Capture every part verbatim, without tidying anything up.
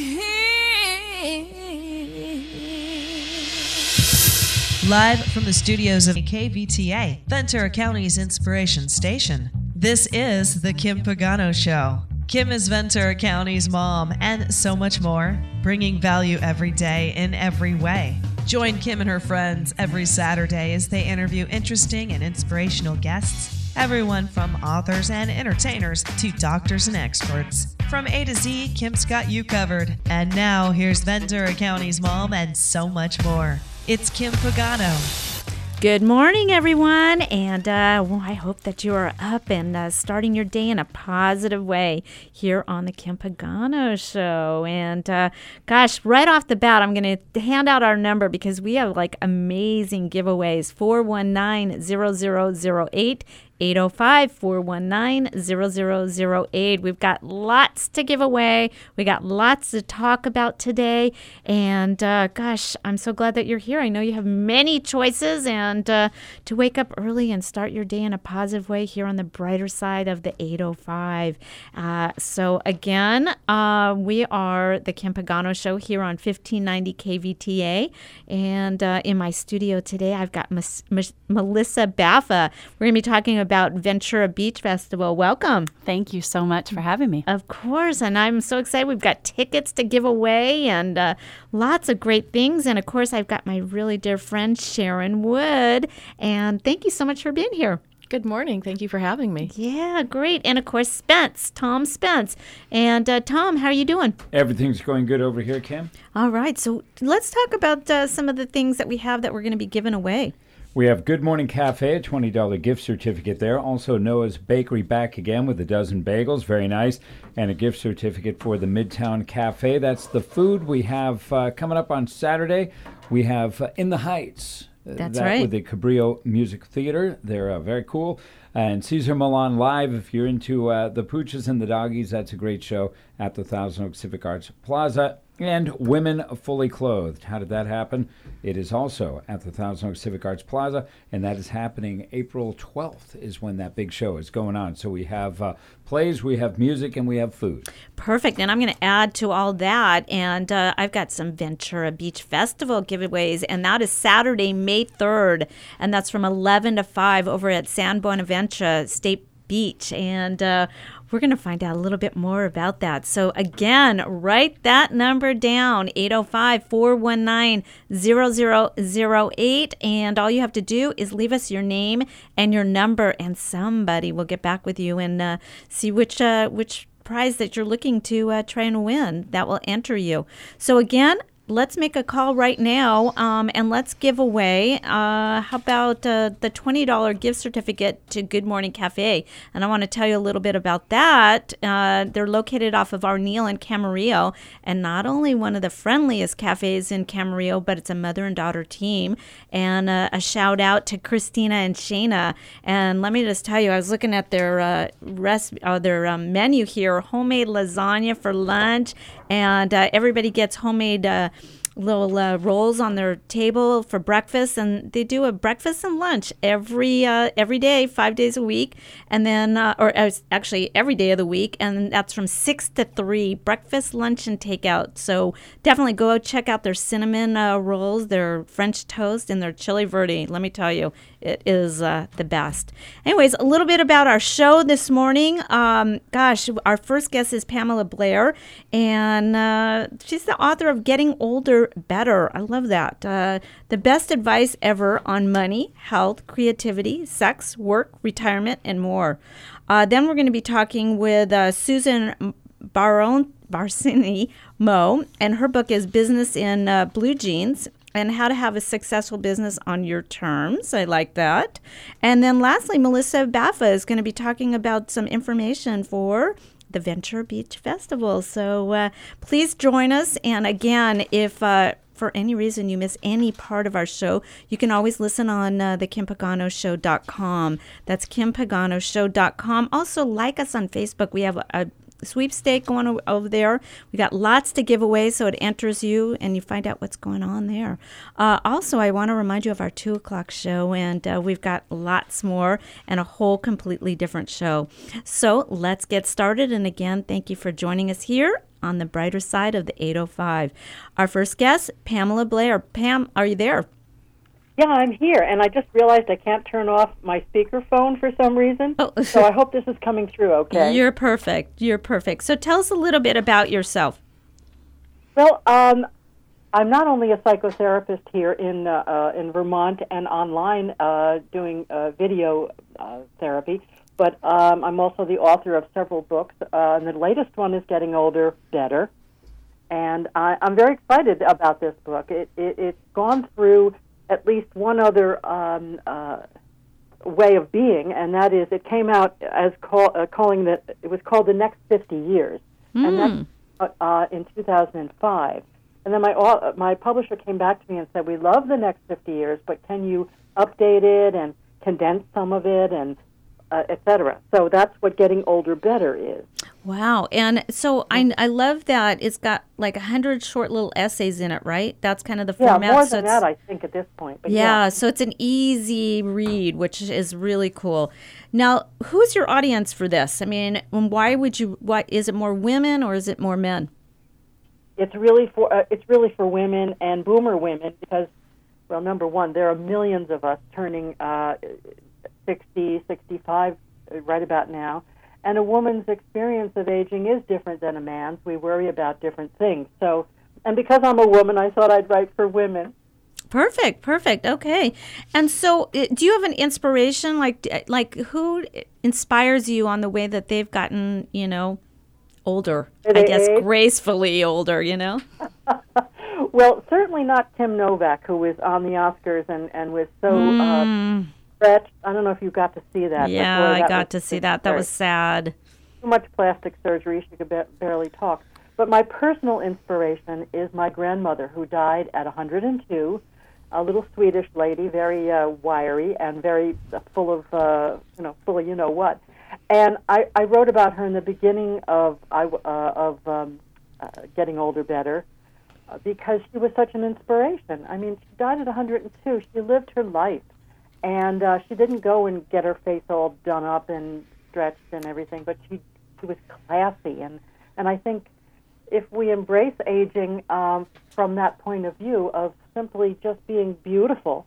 Live from the studios of K V T A, Ventura County's inspiration station, this is The Kim Pagano Show. Kim is Ventura County's mom and so much more, bringing value every day in every way. Join Kim and her friends every Saturday as they interview interesting and inspirational guests, everyone from authors and entertainers to doctors and experts. From A to Z, Kim's got you covered. And now, here's Ventura County's mom and so much more. It's Kim Pagano. Good morning, everyone, and uh, well, I hope that you are up and uh, starting your day in a positive way here on the Kim Pagano Show. And uh, gosh, right off the bat, I'm going to hand out our number because we have like amazing giveaways. four one nine, zero zero zero eight. eight oh five, four one nine, zero zero zero eight. We've got lots to give away. We got lots to talk about today. And uh, gosh, I'm so glad that you're here. I know you have many choices, and uh, to wake up early and start your day in a positive way here on the brighter side of the eight oh five. Uh, so again, uh, we are the Kim Pagano Show here on fifteen ninety K V T A. And uh, in my studio today, I've got Ms. Ms. Melissa Baffa. We're going to be talking about about Ventura Beach Festival. Welcome. Thank you so much for having me. Of course, and I'm so excited. We've got tickets to give away and uh, lots of great things. And of course, I've got my really dear friend Sharon Wood. And thank you so much for being here. Good morning. Thank you for having me. Yeah, great. And of course, Spence, Tom Spence. And uh, Tom, how are you doing? Everything's going good over here, Kim. All right. So let's talk about uh, some of the things that we have that we're going to be giving away. We have Good Morning Cafe, a twenty dollars gift certificate there. Also, Noah's Bakery back again with a dozen bagels. Very nice. And a gift certificate for the Midtown Cafe. That's the food we have uh, coming up on Saturday. We have uh, In the Heights. That's that right. With the Cabrillo Music Theater. They're uh, very cool. And Cesar Millan Live, if you're into uh, the Pooches and the Doggies, that's a great show at the Thousand Oaks Civic Arts Plaza. And Women Fully Clothed. How did that happen? It is also at the Thousand Oaks Civic Arts Plaza, and that is happening April twelfth is when that big show is going on. So we have uh, plays, we have music, and we have food. Perfect. And I'm going to add to all that, and uh, I've got some Ventura Beach Festival giveaways, and that is Saturday, May third, and that's from eleven to five over at San Buenaventura State Beach. And uh, we're going to find out a little bit more about that. So again, write that number down, eight oh five, four one nine, zero zero zero eight. And all you have to do is leave us your name and your number, and somebody will get back with you and uh, see which uh, which prize that you're looking to uh, try and win that will enter you. So again, let's make a call right now, um, and let's give away, uh, how about uh, the twenty dollars gift certificate to Good Morning Cafe? And I want to tell you a little bit about that. Uh, they're located off of Arneal in Camarillo, and not only one of the friendliest cafes in Camarillo, but it's a mother and daughter team. And uh, a shout out to Christina and Shayna. And let me just tell you, I was looking at their uh, recipe, uh, their um, menu here, homemade lasagna for lunch, and uh, everybody gets homemade uh, little uh, rolls on their table for breakfast, and they do a breakfast and lunch every uh, every day, five days a week, and then uh, or uh, actually every day of the week, and that's from six to three, breakfast, lunch, and takeout. So definitely go check out their cinnamon uh, rolls, their French toast, and their chili verde. Let me tell you, it is uh, the best. Anyways, a little bit about our show this morning. Um, gosh, our first guest is Pamela Blair, and uh, she's the author of Getting Older Better. I love that. Uh, the best advice ever on money, health, creativity, sex, work, retirement, and more. Uh, then we're going to be talking with uh, Susan Baron Barsini Mo, and her book is Business in uh, Blue Jeans, and how to have a successful business on your terms. I like that. And then lastly, Melissa Baffa is going to be talking about some information for the Ventura Beach Festival. So uh, please join us. And again, if uh, for any reason you miss any part of our show, you can always listen on uh, the kim pagano show dot com. That's kim pagano show dot com. Also, like us on Facebook. We have a, a sweepstake going o- over there. We got lots to give away, so it enters you and you find out what's going on there. Uh, also, I want to remind you of our two o'clock show, and uh, we've got lots more and a whole completely different show. So let's get started. And again, thank you for joining us here on the brighter side of the eight oh five. Our first guest, Pamela Blair. Pam, are you there? Yeah, I'm here, and I just realized I can't turn off my speakerphone for some reason. Oh. So I hope this is coming through okay. You're perfect. You're perfect. So tell us a little bit about yourself. Well, um, I'm not only a psychotherapist here in uh, uh, in Vermont and online uh, doing uh, video uh, therapy, but um, I'm also the author of several books, uh, and the latest one is Getting Older, Better. And I, I'm very excited about this book. It, it, it's gone through at least one other um, uh, way of being, and that is it came out as call, uh, calling that it was called The Next fifty Years, mm. and that's uh, in two thousand five. And then my uh, my publisher came back to me and said, "We love The Next fifty Years, but can you update it and condense some of it and uh, et cetera" So that's what Getting Older Better is. Wow. And so I, I love that it's got like one hundred short little essays in it, right? That's kind of the format. Yeah, more so than that, I think, at this point. But yeah, yeah, so it's an easy read, which is really cool. Now, who's your audience for this? I mean, why would you, why, is it more women or is it more men? It's really for uh, it's really for women and boomer women because, well, number one, there are millions of us turning uh, sixty, sixty-five right about now. And a woman's experience of aging is different than a man's. We worry about different things. So, and because I'm a woman, I thought I'd write for women. Perfect, perfect. Okay. And so do you have an inspiration? Like, like who inspires you on the way that they've gotten, you know, older? I guess age? gracefully older, you know? Well, certainly not Tim Novak, who was on the Oscars and, and was so... Mm. Uh, I don't know if you got to see that. Yeah, boy, that I got to see that. That was sad. Too much plastic surgery. She could ba- barely talk. But my personal inspiration is my grandmother, who died at one hundred two, a little Swedish lady, very uh, wiry and very uh, full of, uh, you know, full of you know what. And I, I wrote about her in the beginning of I, uh, of um, uh, Getting Older Better uh, because she was such an inspiration. I mean, she died at one hundred two. She lived her life. And uh, she didn't go and get her face all done up and stretched and everything, but she she was classy. And, and I think if we embrace aging um, from that point of view of simply just being beautiful,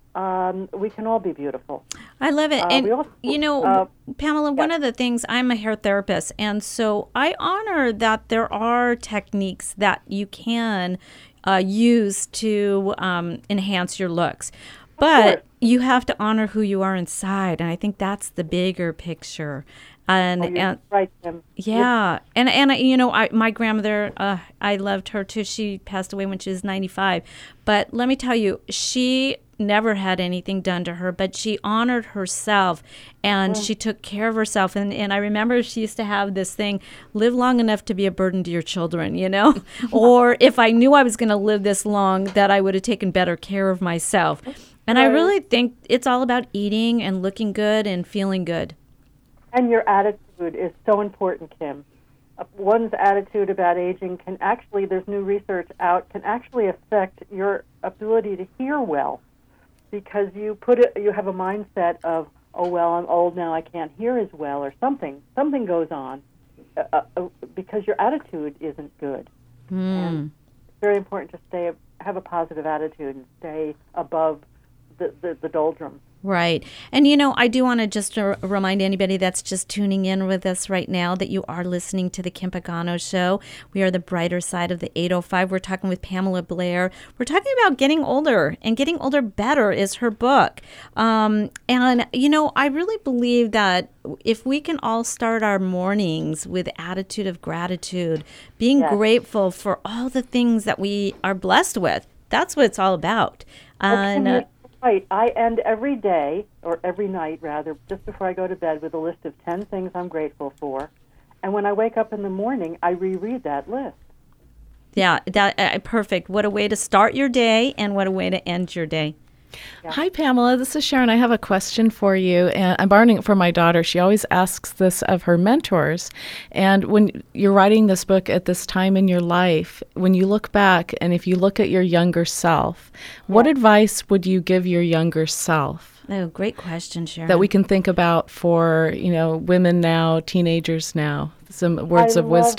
um, we can all be beautiful. I love it. Uh, and, also, you know, uh, Pamela, yeah. one of the things, I'm a hair therapist, and so I honor that there are techniques that you can uh, use to um, enhance your looks. But you have to honor who you are inside, and I think that's the bigger picture. And, oh, you're and right, Tim. yeah, and and you know, I, my grandmother, uh, I loved her too. She passed away when she was ninety-five. But let me tell you, she never had anything done to her, but she honored herself and mm. she took care of herself. And, and I remember she used to have this thing, live long enough to be a burden to your children, you know? Or if I knew I was going to live this long, that I would have taken better care of myself. And right. I really think it's all about eating and looking good and feeling good. And your attitude is so important, Kim. Uh, one's attitude about aging can actually, there's new research out, can actually affect your ability to hear well. Because you put it, you have a mindset of, oh, well, I'm old now, I can't hear as well, or something. Something goes on uh, uh, because your attitude isn't good. Mm. And it's very important to stay, have a positive attitude and stay above the, the, the doldrums. Right. And, you know, I do want to just uh, remind anybody that's just tuning in with us right now that you are listening to the Kim Pagano Show. We are the brighter side of the eight oh five. We're talking with Pamela Blair. We're talking about getting older, and Getting Older Better is her book. Um, and, you know, I really believe that if we can all start our mornings with attitude of gratitude, being yes. grateful for all the things that we are blessed with, that's what it's all about. And uh, Right. I end every day, or every night, rather, just before I go to bed with a list of ten things I'm grateful for. And when I wake up in the morning, I reread that list. Yeah, that uh, perfect. What a way to start your day, and what a way to end your day. Yeah. Hi, Pamela. This is Sharon. I have a question for you, and I'm borrowing it from my daughter. She always asks this of her mentors. And when you're writing this book at this time in your life, when you look back, and if you look at your younger self, yeah. what advice would you give your younger self? Oh, great question, Sharon. That we can think about for, you know, women now, teenagers now, some words I of wisdom. That.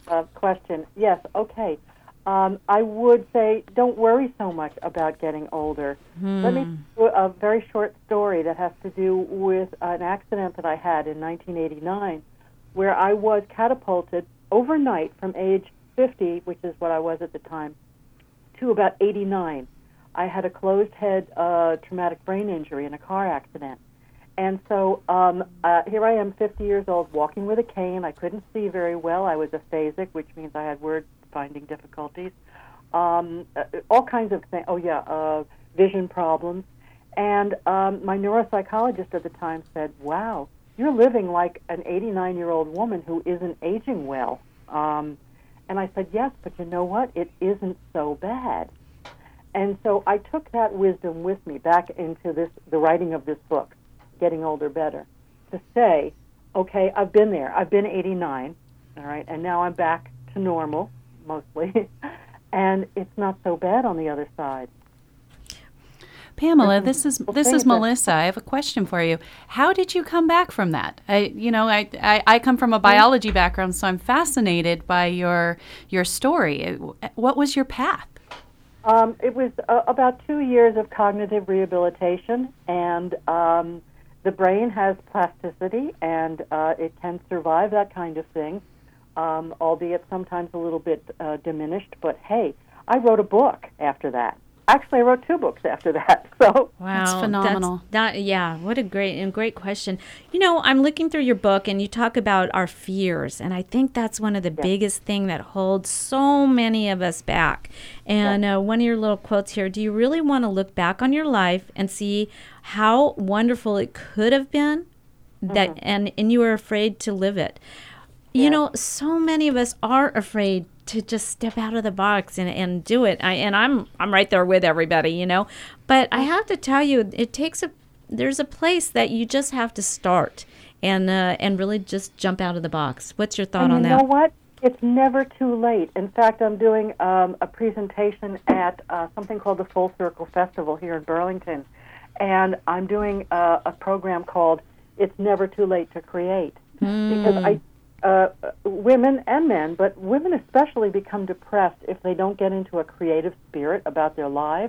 uh, question. Yes, okay. Um, I would say don't worry so much about getting older. Hmm. Let me tell you a very short story that has to do with an accident that I had in nineteen eighty-nine, where I was catapulted overnight from age fifty, which is what I was at the time, to about eighty-nine. I had a closed head uh, traumatic brain injury in a car accident. And so um, uh, here I am, fifty years old, walking with a cane. I couldn't see very well. I was aphasic, which means I had word finding difficulties. Um, uh, all kinds of things. Oh, yeah, uh, vision problems. And um, my neuropsychologist at the time said, wow, you're living like an eighty-nine-year-old woman who isn't aging well. Um, and I said, yes, but you know what? It isn't so bad. And so I took that wisdom with me back into this, the writing of this book, Getting Older Better, to say, okay, I've been there. I've been eighty-nine, all right, and now I'm back to normal, mostly, and it's not so bad on the other side. Pamela, this is this is things that- Melissa. I have a question for you. How did you come back from that? I, you know, I, I, I come from a biology background, so I'm fascinated by your your story. What was your path? Um, it was uh, about two years of cognitive rehabilitation, and um, the brain has plasticity, and uh, it can survive that kind of thing, um, albeit sometimes a little bit uh, diminished. But hey, I wrote a book after that. Actually, I wrote two books after that. So Wow, That's phenomenal. That's, that, yeah, what a great and great question. You know, I'm looking through your book, and you talk about our fears, and I think that's one of the Yeah. biggest thing that holds so many of us back. And uh, one of your little quotes here: do you really want to look back on your life and see how wonderful it could have been, that Mm-hmm. and and you were afraid to live it? You know, so many of us are afraid to just step out of the box and, and do it. I, and I'm I'm right there with everybody, you know. But I have to tell you, it takes a there's a place that you just have to start and uh, and really just jump out of the box. What's your thought and on you that? know what? It's never too late. In fact, I'm doing um, a presentation at uh, something called the Full Circle Festival here in Burlington, and I'm doing uh, a program called "It's Never Too Late to Create," because I. Uh, women and men, but women especially, become depressed if they don't get into a creative spirit about their lives.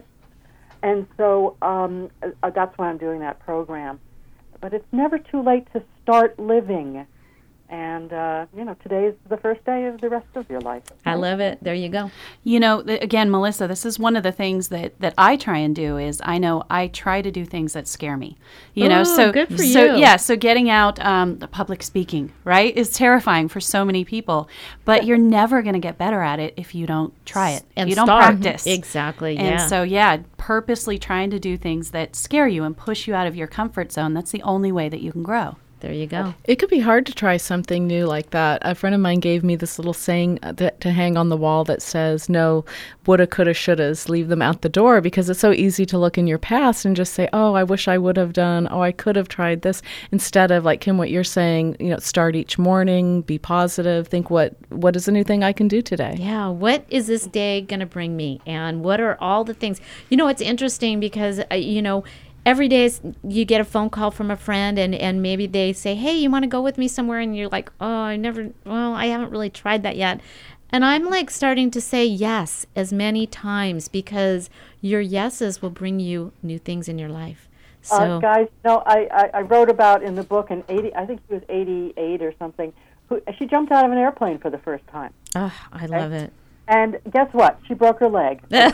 And so um, uh, that's why I'm doing that program. But it's never too late to start living. And, uh, you know, today is the first day of the rest of your life. I love it. There you go. You know, th- again, Melissa, this is one of the things that, that I try and do is I know I try to do things that scare me. You know, Ooh, so good for so you. yeah, so getting out, um, the public speaking, right, is terrifying for so many people. But you're never going to get better at it if you don't try it. And you don't start. practice. Exactly. And yeah. so, yeah, purposely trying to do things that scare you and push you out of your comfort zone. That's the only way that you can grow. There you go. It could be hard to try something new like that. A friend of mine gave me this little saying that, to hang on the wall that says, no woulda, coulda, shouldas, leave them out the door, because it's so easy to look in your past and just say, oh, I wish I would have done, oh, I could have tried this, instead of, like, Kim, what you're saying, you know, start each morning, be positive, think what what is the new thing I can do today? Yeah, what is this day going to bring me? And what are all the things? You know, it's interesting because, uh, you know, every day is- you get a phone call from a friend, and, and maybe they say, hey, you want to go with me somewhere? And you're like, oh, I never, well, I haven't really tried that yet. And I'm like starting to say yes as many times, because your yeses will bring you new things in your life. So, Uh, guys, no, I, I, I wrote about in the book in eighty, I think she was eighty-eight or something, who, she jumped out of an airplane for the first time. oh, I love it. And guess what? She broke her leg. Okay?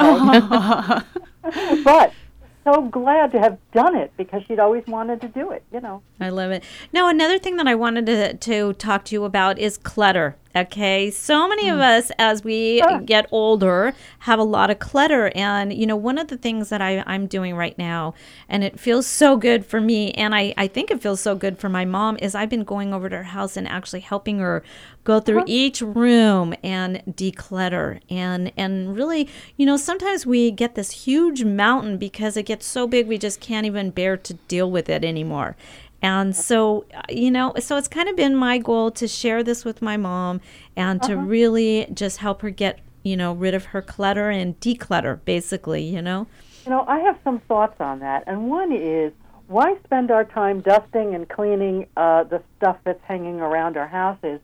But so glad to have done it, because she'd always wanted to do it, you know. I love it. Now, another thing that I wanted to, to talk to you about is clutter. Okay. So many of us, as we Sure. get older, have a lot of clutter. And, you know, one of the things that I, I'm doing right now, and it feels so good for me, and I, I think it feels so good for my mom, is I've been going over to her house and actually helping her go through each room and declutter. And, and really, you know, sometimes we get this huge mountain because it gets so big we just can't even bear to deal with it anymore. And so, uh, you know, so it's kind of been my goal to share this with my mom and to really just help her get, you know, rid of her clutter and declutter, basically, you know. You know, I have some thoughts on that. And one is, why spend our time dusting and cleaning uh, the stuff that's hanging around our houses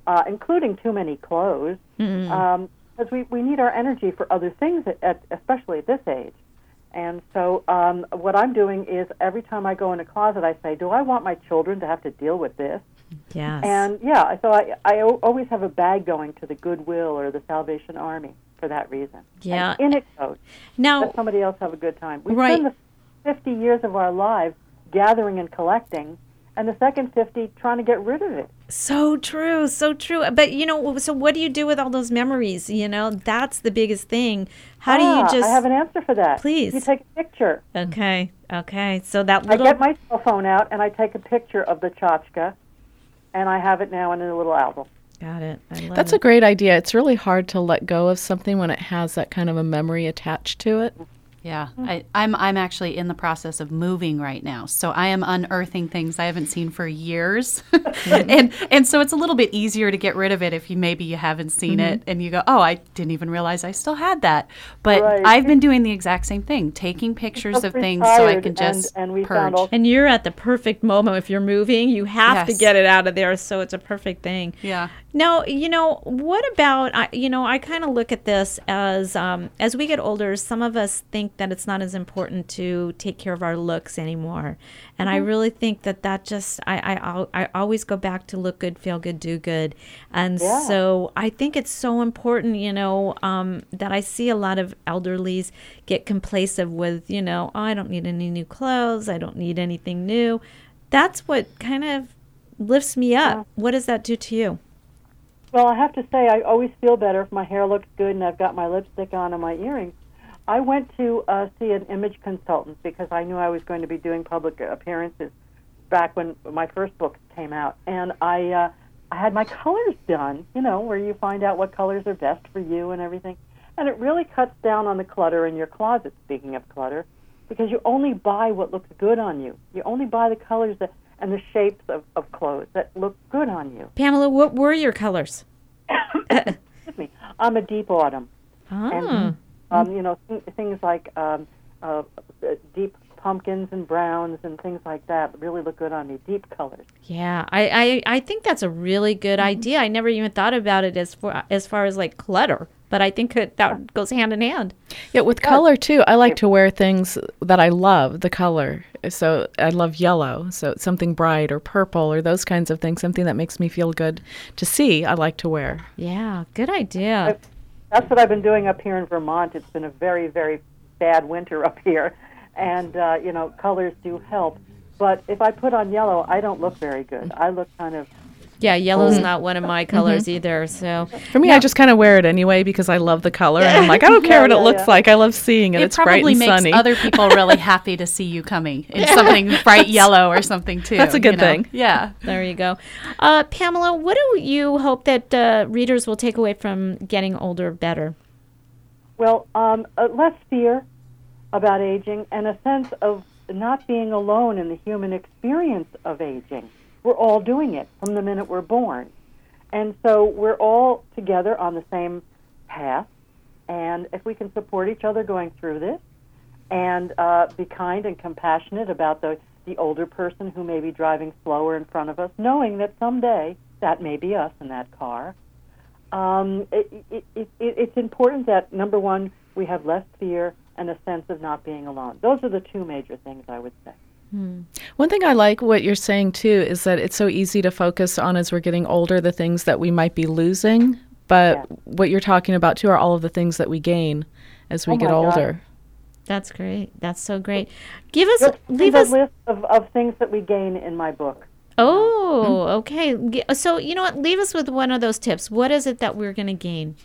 uh, including too many clothes, Mm. um, because we, we need our energy for other things, at, at, especially at this age. And so um, what I'm doing is every time I go in a closet, I say, do I want my children to have to deal with this? Yes. And, yeah, so I, I o- always have a bag going to the Goodwill or the Salvation Army for that reason. Yeah. And in it goes. Now, Let somebody else have a good time. We Right. spend the fifty years of our lives gathering and collecting, and the second fifty trying to get rid of it. so true, so true. But, you know, so what do you do with all those memories? You know, that's the biggest thing. How do Ah, you just... I have an answer for that. Please. You take a picture. Okay, okay. So that I little... get my cell phone out, and I take a picture of the tchotchke, and I have it now in a little album. Got it. I love That's it. a great idea. It's really hard to let go of something when it has that kind of a memory attached to it. Yeah, I, I'm I'm actually in the process of moving right now, so I am unearthing things I haven't seen for years, and and so it's a little bit easier to get rid of it if you maybe you haven't seen it and you go, oh, I didn't even realize I still had that. But Right. I've been doing the exact same thing, taking pictures Just of things so I retired, can just and, and we purge. found all And you're at the perfect moment. If you're moving, you have to Yes. get it out of there, so it's a perfect thing. Yeah. Now, you know, what about, I- you know, I kind of look at this as, um, as we get older, some of us think that it's not as important to take care of our looks anymore. And I really think that that just, I, I, al- I always go back to look good, feel good, do good. And Yeah. so I think it's so important, you know, um, that I see a lot of elderlies get complacent with, you know, oh, I don't need any new clothes. I don't need anything new. That's what kind of lifts me up. What does that do to you? Well, I have to say, I always feel better if my hair looks good and I've got my lipstick on and my earrings. I went to uh, see an image consultant because I knew I was going to be doing public appearances back when my first book came out. And I, uh, I had my colors done, you know, where you find out what colors are best for you and everything. And it really cuts down on the clutter in your closet, speaking of clutter, because you only buy what looks good on you. You only buy the colors that and the shapes of, of clothes that look good on you. Pamela, what were your colors? Excuse me. I'm a deep autumn. Ah, And, um, you know, th- things like um, uh, uh, deep pumpkins and browns and things like that really look good on me, deep colors. yeah. I, I, I think that's a really good idea. I never even thought about it as far as, far as like clutter, but I think it, that goes hand in hand. Yeah, with color too. I like to wear things that I love, the color. So I love yellow. So something bright or purple or those kinds of things, something that makes me feel good to see, I like to wear. Yeah, good idea. That's what I've been doing up here in Vermont. It's been a very, very bad winter up here. And, uh, you know, colors do help. But if I put on yellow, I don't look very good. I look kind of... Yeah, yellow's not one of my colors either. So For me, I just kind of wear it anyway because I love the color. And I'm like, I don't care Yeah, what yeah, it looks yeah. like. I love seeing it. It it's bright probably and makes sunny. other people really happy to see you coming in something bright yellow or something too. That's a good you know? thing. Yeah. there you go. Uh, Pamela, what do you hope that uh, readers will take away from Getting Older Better? Well, um, uh, less fear about aging and a sense of not being alone in the human experience of aging. We're all doing it from the minute we're born. And so we're all together on the same path. And if we can support each other going through this and uh, be kind and compassionate about the, the older person who may be driving slower in front of us, knowing that someday that may be us in that car, um, it, it, it, it, it's important that, number one, we have less fear and a sense of not being alone. Those are the two major things I would say. One thing I like what you're saying too is that it's so easy to focus on as we're getting older the things that we might be losing, but Yeah. what you're talking about too are all of the things that we gain as we Oh get my God. older. That's great. That's so great. Give us, Just leave a us. list of, of things that we gain in my book. Oh, okay. G- So you know what? Leave us with one of those tips. What is it that we're going to gain?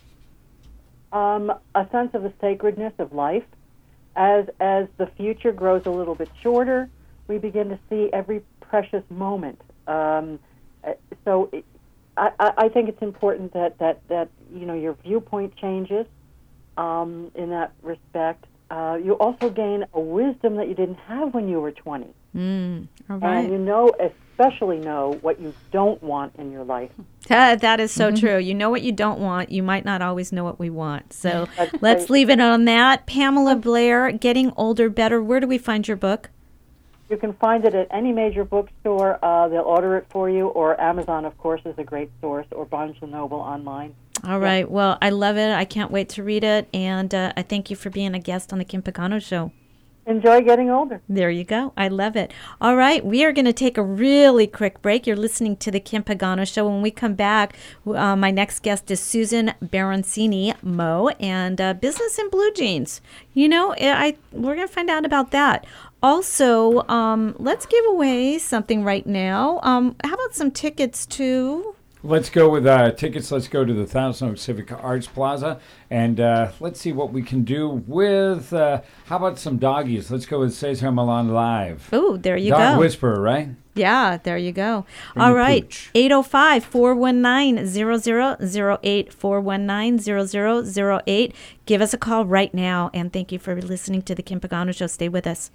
Um, a sense of the sacredness of life. As as the future grows a little bit shorter, we begin to see every precious moment. Um, uh, so it, I, I I think it's important that, that, that you know your viewpoint changes um, in that respect. Uh, you also gain a wisdom that you didn't have when you were twenty. Mm, all And you know, especially know what you don't want in your life. That, that is so true. You know what you don't want. You might not always know what we want. So That's let's right. leave it on that. Pamela Blair, Getting Older Better. Where do we find your book? You can find it at any major bookstore. Uh, they'll order it for you, or Amazon, of course, is a great source, or Barnes and Noble online. All right. Yeah. Well, I love it. I can't wait to read it, and uh, I thank you for being a guest on the Kim Pagano Show. Enjoy getting older. There you go. I love it. All right. We are going to take a really quick break. You're listening to the Kim Pagano Show. When we come back, uh, my next guest is Susan Baroncini Mo, and uh, Business in Blue Jeans. You know, I we're going to find out about that. Also, um, let's give away something right now. Um, how about some tickets to... Let's go with uh, tickets. Let's go to the Thousand Oaks Civic Arts Plaza, and uh, let's see what we can do with, uh, how about some doggies? Let's go with Cesar Millan Live. Oh, there you Dog go. Whisperer, right? Yeah, there you go. Bring All the right, pooch. eight oh five, four one nine, zero zero zero eight, four one nine, zero zero zero eight. Give us a call right now, and thank you for listening to the Kim Pagano Show. Stay with us.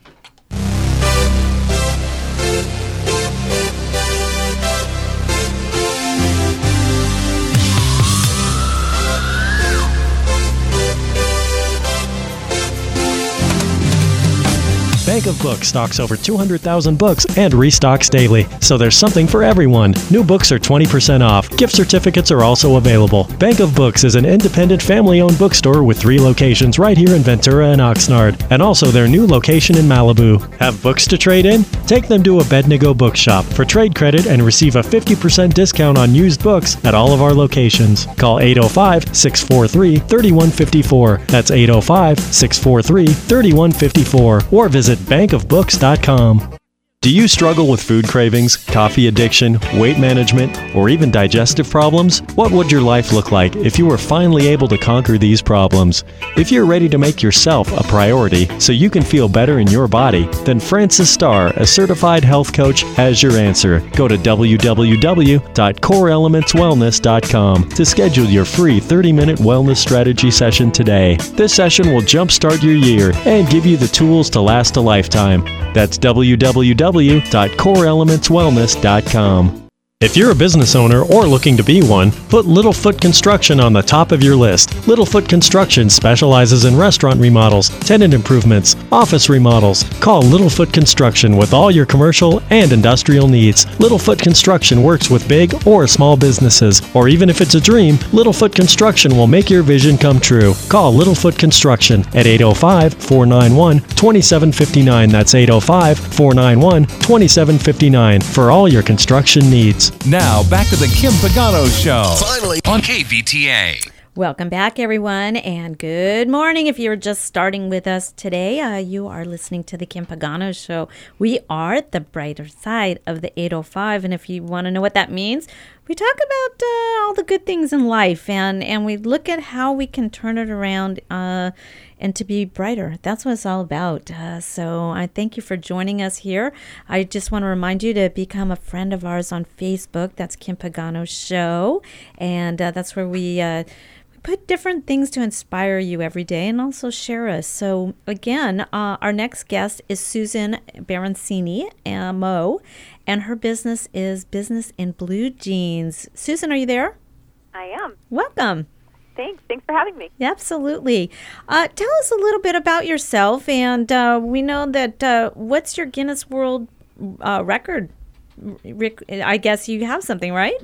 Bank of Books stocks over two hundred thousand books and restocks daily, so there's something for everyone. New books are twenty percent off. Gift certificates are also available. Bank of Books is an independent family-owned bookstore with three locations right here in Ventura and Oxnard, and also their new location in Malibu. Have books to trade in? Take them to Abednego Bookshop for trade credit and receive a fifty percent discount on used books at all of our locations. Call eight oh five, six four three, three one five four. That's eight oh five, six four three, three one five four, or visit bank of books dot com. Do you struggle with food cravings, coffee addiction, weight management, or even digestive problems? What would your life look like if you were finally able to conquer these problems? If you're ready to make yourself a priority so you can feel better in your body, then Francis Starr, a certified health coach, has your answer. Go to w w w dot core elements wellness dot com to schedule your free thirty minute wellness strategy session today. This session will jumpstart your year and give you the tools to last a lifetime. That's w w w dot core elements wellness dot com. If you're a business owner or looking to be one, put Littlefoot Construction on the top of your list. Littlefoot Construction specializes in restaurant remodels, tenant improvements, office remodels. Call Littlefoot Construction with all your commercial and industrial needs. Littlefoot Construction works with big or small businesses, or even if it's a dream, Littlefoot Construction will make your vision come true. Call Littlefoot Construction at eight oh five, four nine one, two seven five nine. That's eight oh five, four nine one, two seven five nine for all your construction needs. Now, back to the Kim Pagano Show. Finally, on K V T A. Welcome back, everyone, and good morning. If you're just starting with us today, uh, you are listening to the Kim Pagano Show. We are the brighter side of the eight oh five, and if you want to know what that means, we talk about uh, all the good things in life, and, and we look at how we can turn it around uh, and to be brighter. That's what it's all about. Uh, so I thank you for joining us here. I just want to remind you to become a friend of ours on Facebook. That's Kim Pagano Show, and uh, that's where we... Uh, put different things to inspire you every day and also share us. So again, uh, our next guest is Susan Baroncini uh, Mo, and her business is Business in Blue Jeans. Susan, are you there? I am. Welcome. Thanks. Thanks for having me. Absolutely. Uh, tell us a little bit about yourself, and uh, we know that uh, what's your Guinness World uh, Record? Rick, I guess you have something, right?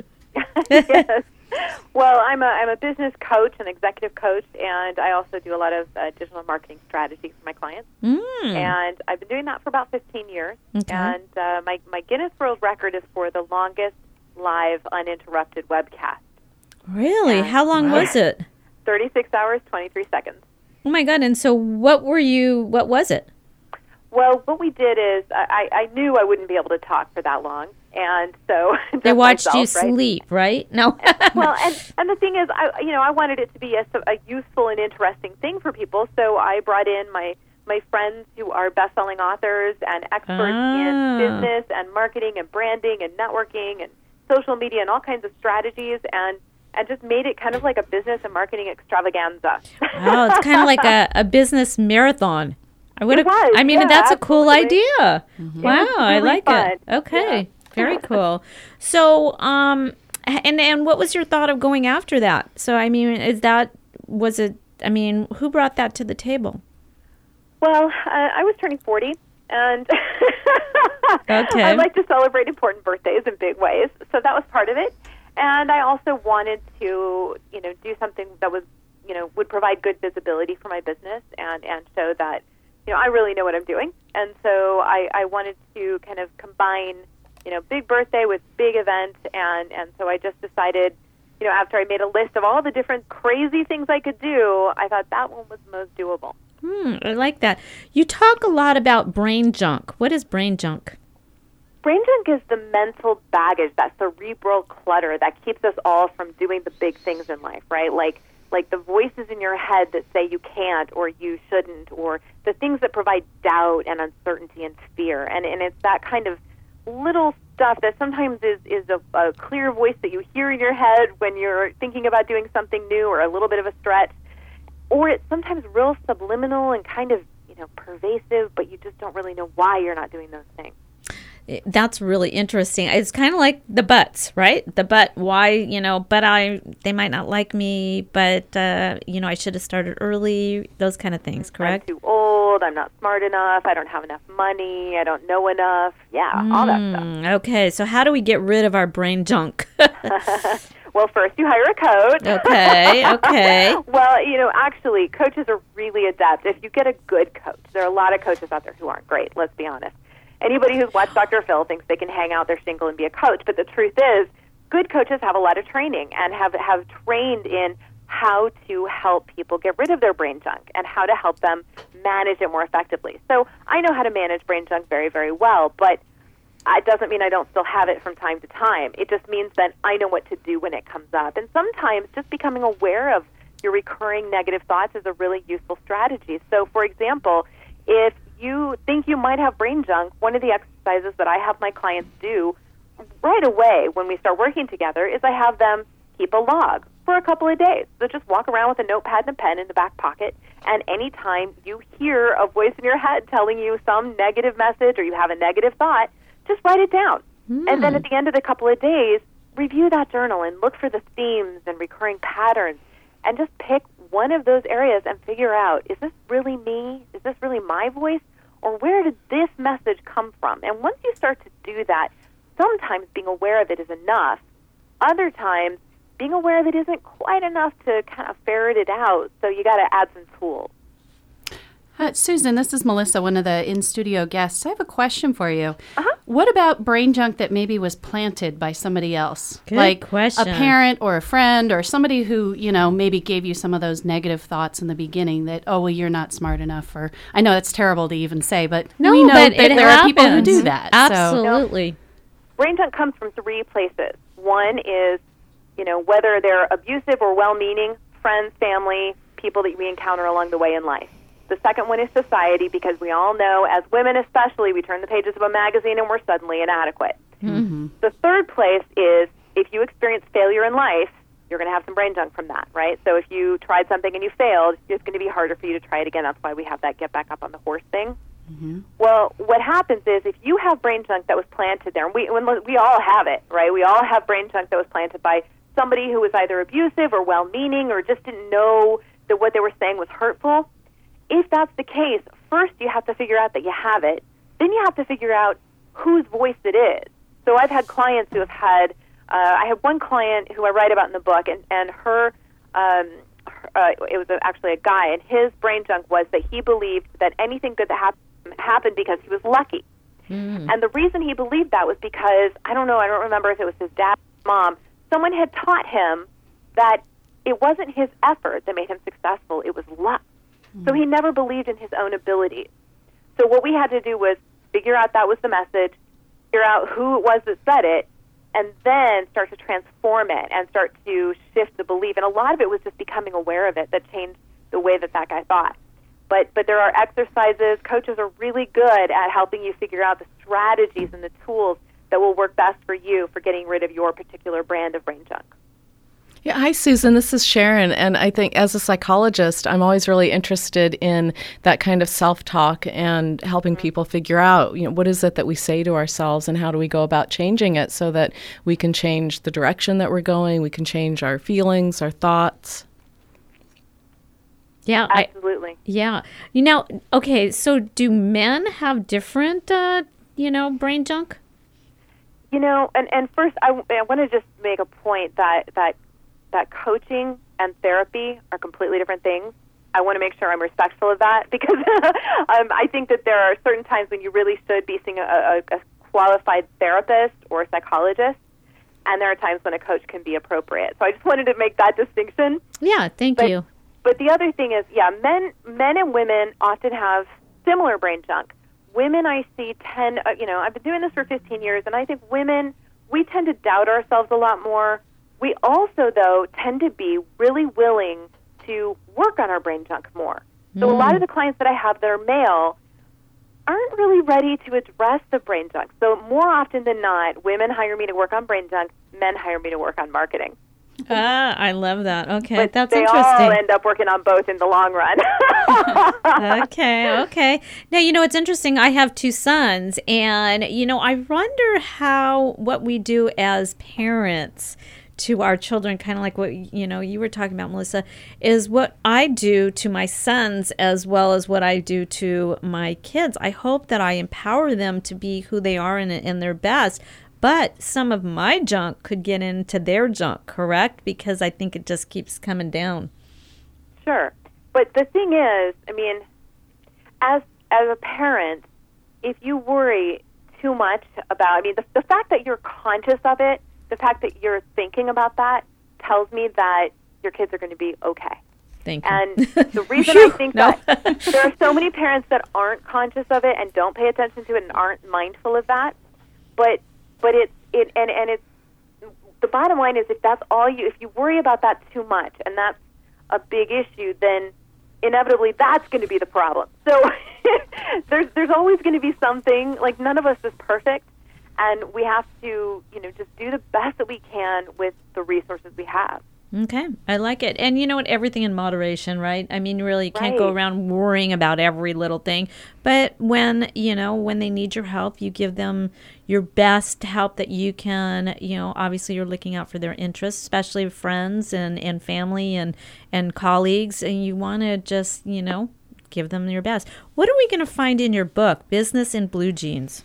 Yes. Well, I'm a I'm a business coach, an executive coach, and I also do a lot of uh, digital marketing strategy for my clients. Mm. And I've been doing that for about fifteen years. Okay. And uh, my my Guinness World Record is for the longest live uninterrupted webcast. Really? And How long was it? thirty-six hours, twenty-three seconds. Oh my God! And so, what were you? What was it? Well, what we did is I, I knew I wouldn't be able to talk for that long, and so they watched myself, you right? sleep, right? No. Well, and and the thing is, I you know I wanted it to be a, a useful and interesting thing for people, so I brought in my my friends who are best-selling authors and experts Ah. in business and marketing and branding and networking and social media and all kinds of strategies, and and just made it kind of like a business and marketing extravaganza. Oh, it's kind of like a, a business marathon. I would. It was, I mean, yeah, that's a cool absolutely. idea. Mm-hmm. Wow, I really like fun. it. Okay, Yeah. very cool. So, um, and and what was your thought of going after that? So, I mean, is that was it? I mean, who brought that to the table? Well, uh, I was turning forty, And okay. I like to celebrate important birthdays in big ways, so that was part of it. And I also wanted to, you know, do something that was, you know, would provide good visibility for my business and, and show that, you know, I really know what I'm doing. And so I, I wanted to kind of combine, you know, big birthday with big event, and, and so I just decided, you know, after I made a list of all the different crazy things I could do, I thought that one was most doable. Hmm, I like that. You talk a lot about brain junk. What is brain junk? Brain junk is the mental baggage, that cerebral clutter that keeps us all from doing the big things in life, right? Like like the voices in your head that say you can't or you shouldn't, or the things that provide doubt and uncertainty and fear. And and it's that kind of little stuff that sometimes is, is a, a clear voice that you hear in your head when you're thinking about doing something new or a little bit of a stretch. Or it's sometimes real subliminal and kind of, you know, pervasive, but you just don't really know why you're not doing those things. That's really interesting. It's kind of like the buts, right? The but, why, you know, but I, they might not like me, but, uh, you know, I should have started early, those kind of things, correct? I'm too old, I'm not smart enough, I don't have enough money, I don't know enough. Yeah, mm, all that stuff. Okay, so how do we get rid of our brain junk? Well, first you hire a coach. Okay, okay. Well, you know, actually, coaches are really adept. If you get a good coach, there are a lot of coaches out there who aren't great, let's be honest. Anybody who's watched Doctor Phil thinks they can hang out their shingle and be a coach, but the truth is, good coaches have a lot of training and have, have trained in how to help people get rid of their brain junk and how to help them manage it more effectively. So I know how to manage brain junk very, very well, but it doesn't mean I don't still have it from time to time. It just means that I know what to do when it comes up. And sometimes just becoming aware of your recurring negative thoughts is a really useful strategy. So, for example, if you think you might have brain junk, one of the exercises that I have my clients do right away when we start working together is I have them keep a log for a couple of days. So just walk around with a notepad and a pen in the back pocket, and anytime you hear a voice in your head telling you some negative message or you have a negative thought, just write it down. Mm. And then at the end of the couple of days, review that journal and look for the themes and recurring patterns, and just pick one of those areas and figure out, is this really me? Is this really my voice? Or where did this message come from? And once you start to do that, sometimes being aware of it is enough. Other times, being aware of it isn't quite enough to kind of ferret it out. So you got to add some tools. Uh, Susan, this is Melissa, one of the in-studio guests. I have a question for you. Uh-huh. What about brain junk that maybe was planted by somebody else? Good like question. A parent or a friend or somebody who, you know, maybe gave you some of those negative thoughts in the beginning that, oh, well, you're not smart enough. Or I know that's terrible to even say, but no, we know but that it there happens. are people who do that. Absolutely. So. Brain junk comes from three places. One is, you know, whether they're abusive or well-meaning, friends, family, people that we encounter along the way in life. The second one is society, because we all know, as women especially, we turn the pages of a magazine and we're suddenly inadequate. Mm-hmm. The third place is if you experience failure in life, you're going to have some brain junk from that, right? So if you tried something and you failed, it's going to be harder for you to try it again. That's why we have that get back up on the horse thing. Mm-hmm. Well, what happens is if you have brain junk that was planted there, and we, when, we all have it, right? We all have brain junk that was planted by somebody who was either abusive or well-meaning or just didn't know that what they were saying was hurtful. If that's the case, first you have to figure out that you have it. Then you have to figure out whose voice it is. So I've had clients who have had, uh, I have one client who I write about in the book, and, and her, um, her uh, it was a, actually a guy, and his brain junk was that he believed that anything good that happened happened because he was lucky. Mm. And the reason he believed that was because, I don't know, I don't remember if it was his dad or mom, someone had taught him that it wasn't his effort that made him successful, it was luck. So he never believed in his own abilities. So what we had to do was figure out that was the message, figure out who it was that said it, and then start to transform it and start to shift the belief. And a lot of it was just becoming aware of it that changed the way that that guy thought. But but there are exercises. Coaches are really good at helping you figure out the strategies and the tools that will work best for you for getting rid of your particular brand of brain junk. Yeah, hi, Susan. This is Sharon. And I think as a psychologist, I'm always really interested in that kind of self-talk and helping people figure out, you know, what is it that we say to ourselves and how do we go about changing it so that we can change the direction that we're going, we can change our feelings, our thoughts. Yeah, absolutely. I, yeah. You know, okay, so do men have different, uh, you know, brain junk? You know, and, and first, I, I want to just make a point that, that that coaching and therapy are completely different things. I want to make sure I'm respectful of that because um, I think that there are certain times when you really should be seeing a, a, a qualified therapist or a psychologist, and there are times when a coach can be appropriate. So I just wanted to make that distinction. Yeah, thank but, you. But the other thing is, yeah, men, men and women often have similar brain junk. Women I see tend, uh, you know, I've been doing this for fifteen years, and I think women, we tend to doubt ourselves a lot more. We also, though, tend to be really willing to work on our brain junk more. So mm. a lot of the clients that I have that are male aren't really ready to address the brain junk. So more often than not, women hire me to work on brain junk, men hire me to work on marketing. Ah, I love that. Okay, but that's they interesting. They all end up working on both in the long run. okay, okay. Now, you know, it's interesting. I have two sons, and, you know, I wonder how what we do as parents to our children, kind of like what, you know, you were talking about, Melissa, is what I do to my sons as well as what I do to my kids. I hope that I empower them to be who they are and, and their best. But some of my junk could get into their junk, correct? Because I think it just keeps coming down. Sure. But the thing is, I mean, as as a parent, if you worry too much about, I mean, the, the fact that you're conscious of it, the fact that you're thinking about that tells me that your kids are going to be okay. Thank you. And the reason I think no. that there are so many parents that aren't conscious of it and don't pay attention to it and aren't mindful of that, but But it's it and, and it's the bottom line is if that's all you if you worry about that too much and that's a big issue, then inevitably that's going to be the problem. So there's there's always going to be something, like none of us is perfect, and we have to, you know, just do the best that we can with the resources we have. Okay, I like it. And you know what? Everything in moderation, right? I mean, really, you can't right. go around worrying about every little thing. But when, you know, when they need your help, you give them your best help that you can. You know, obviously you're looking out for their interests, especially friends and, and family and, and colleagues. And you want to just, you know, give them your best. What are we going to find in your book, Business in Blue Jeans?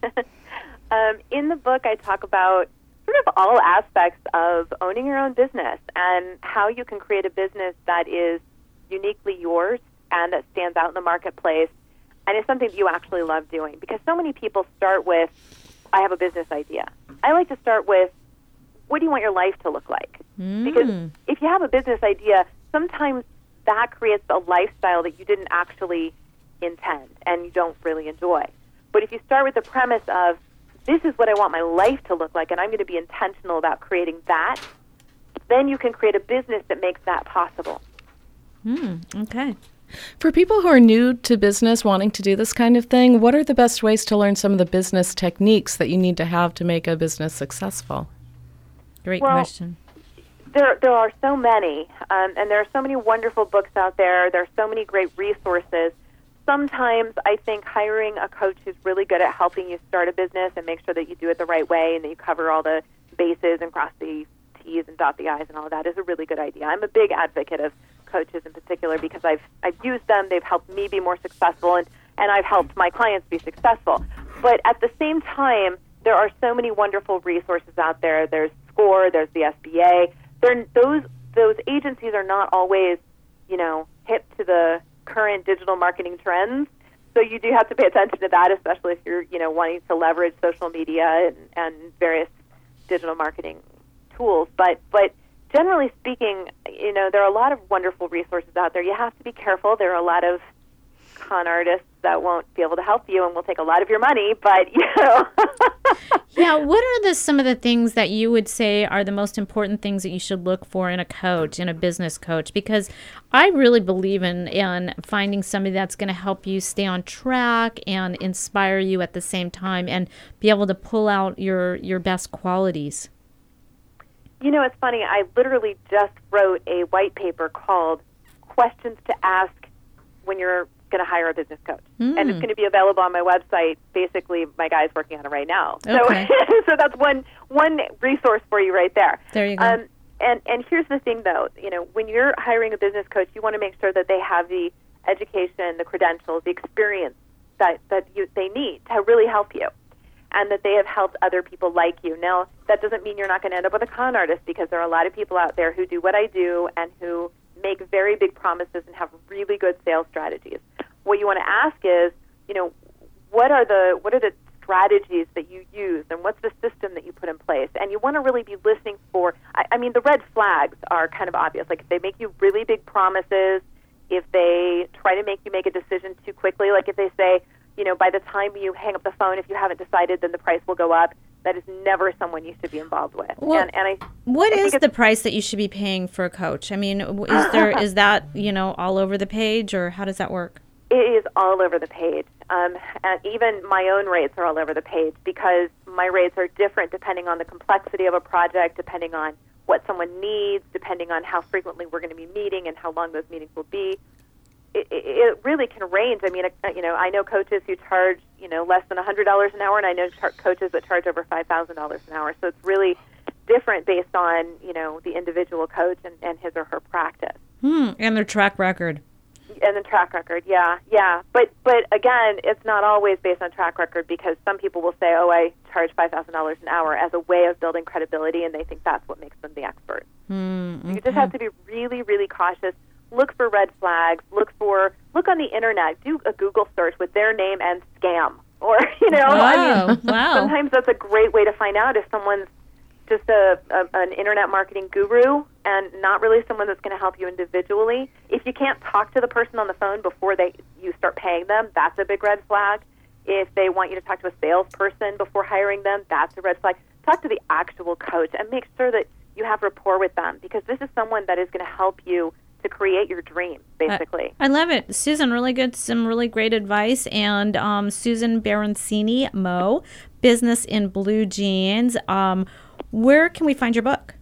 um, in the book, I talk about sort of all aspects of owning your own business and how you can create a business that is uniquely yours and that stands out in the marketplace and is something that you actually love doing. Because so many people start with, I have a business idea. I like to start with, what do you want your life to look like? Mm. Because if you have a business idea, sometimes that creates a lifestyle that you didn't actually intend and you don't really enjoy. But if you start with the premise of, this is what I want my life to look like, and I'm going to be intentional about creating that, then you can create a business that makes that possible. Hmm, okay. For people who are new to business, wanting to do this kind of thing, what are the best ways to learn some of the business techniques that you need to have to make a business successful? Great well, question. There, there are so many, um, and there are so many wonderful books out there. There are so many great resources. Sometimes I think hiring a coach who's really good at helping you start a business and make sure that you do it the right way and that you cover all the bases and cross the T's and dot the I's and all of that is a really good idea. I'm a big advocate of coaches in particular because I've I've used them. They've helped me be more successful, and, and I've helped my clients be successful. But at the same time, there are so many wonderful resources out there. There's SCORE, there's the S B A. They're, those those agencies are not always, you know, hip to the current digital marketing trends. So you do have to pay attention to that, especially if you're, you know, wanting to leverage social media and, and various digital marketing tools. But but generally speaking, you know, there are a lot of wonderful resources out there. You have to be careful. There are a lot of con artists that won't be able to help you and will take a lot of your money, but, you know. Yeah, what are the some of the things that you would say are the most important things that you should look for in a coach, in a business coach? Because I really believe in, in finding somebody that's going to help you stay on track and inspire you at the same time and be able to pull out your, your best qualities. You know, it's funny. I literally just wrote a white paper called Questions to Ask When You're Going to Hire a Business Coach. Mm. And it's going to be available on my website. Basically, my guy's working on it right now. Okay. So, so that's one one resource for you right there. There you go. Um, And and here's the thing, though. You know, when you're hiring a business coach, you want to make sure that they have the education, the credentials, the experience that, that you, they need to really help you, and that they have helped other people like you. Now, that doesn't mean you're not going to end up with a con artist, because there are a lot of people out there who do what I do and who make very big promises and have really good sales strategies. What you want to ask is, you know, what are the what are the strategies that you use, and what's the system that you put in place? And you want to really be listening for, I, I mean, the red flags are kind of obvious. Like if they make you really big promises, if they try to make you make a decision too quickly, like if they say, you know, by the time you hang up the phone, if you haven't decided, then the price will go up. That is never someone you should be involved with. Well, and, and I, what I is the price that you should be paying for a coach? I mean, is there is that, you know, all over the page, or how does that work? It is all over the page. Um, and even my own rates are all over the page, because my rates are different depending on the complexity of a project, depending on what someone needs, depending on how frequently we're going to be meeting and how long those meetings will be. It, it, it really can range. I mean, you know, I know coaches who charge, you know, less than one hundred dollars an hour, and I know char- coaches that charge over five thousand dollars an hour. So it's really different based on, you know, the individual coach and, and his or her practice. Hmm. And their track record. And the track record, yeah, yeah. But but again, it's not always based on track record, because some people will say, oh, I charge five thousand dollars an hour as a way of building credibility, and they think that's what makes them the expert. Hmm. So you just have to be really, really cautious. Look for red flags. Look for look on the internet. Do a Google search with their name and scam. Or, you know, wow. I mean, wow. sometimes that's a great way to find out if someone's just a, a an internet marketing guru and not really someone that's going to help you individually. If you can't talk to the person on the phone before they you start paying them, that's a big red flag. If they want you to talk to a salesperson before hiring them, that's a red flag. Talk to the actual coach and make sure that you have rapport with them, because this is someone that is going to help you to create your dream, basically. I, I love it. Susan, really good, some really great advice. And um, Susan Baroncini Moe, Business in Blue Jeans. Um, where can we find your book?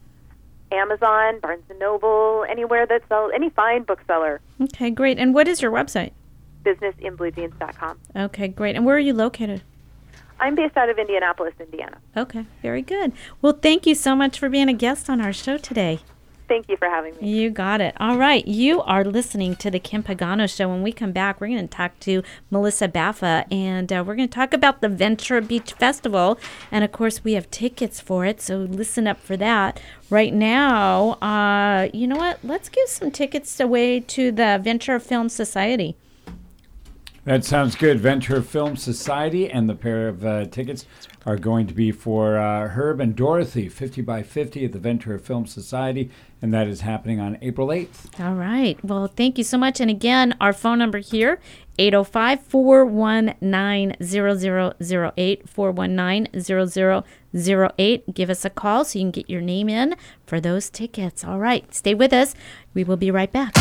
Amazon, Barnes and Noble, anywhere that sells, any fine bookseller. Okay, great. And what is your website? business in blue jeans dot com. Okay, great. And where are you located? I'm based out of Indianapolis, Indiana. Okay, very good. Well, thank you so much for being a guest on our show today. Thank you for having me. You got it. All right. You are listening to the Kim Pagano Show. When we come back, we're going to talk to Melissa Baffa, and uh, we're going to talk about the Ventura Beach Festival. And, of course, we have tickets for it, so listen up for that. Right now, uh, you know what? Let's give some tickets away to the Ventura Film Society. That sounds good. Ventura Film Society, and the pair of uh, tickets are going to be for uh, Herb and Dorothy, fifty by fifty at the Ventura Film Society, and that is happening on April eighth. All right. Well, thank you so much. And again, our phone number here, eight oh five, four one nine, zero zero zero eight, four one nine, zero zero zero eight. Give us a call so you can get your name in for those tickets. All right. Stay with us. We will be right back.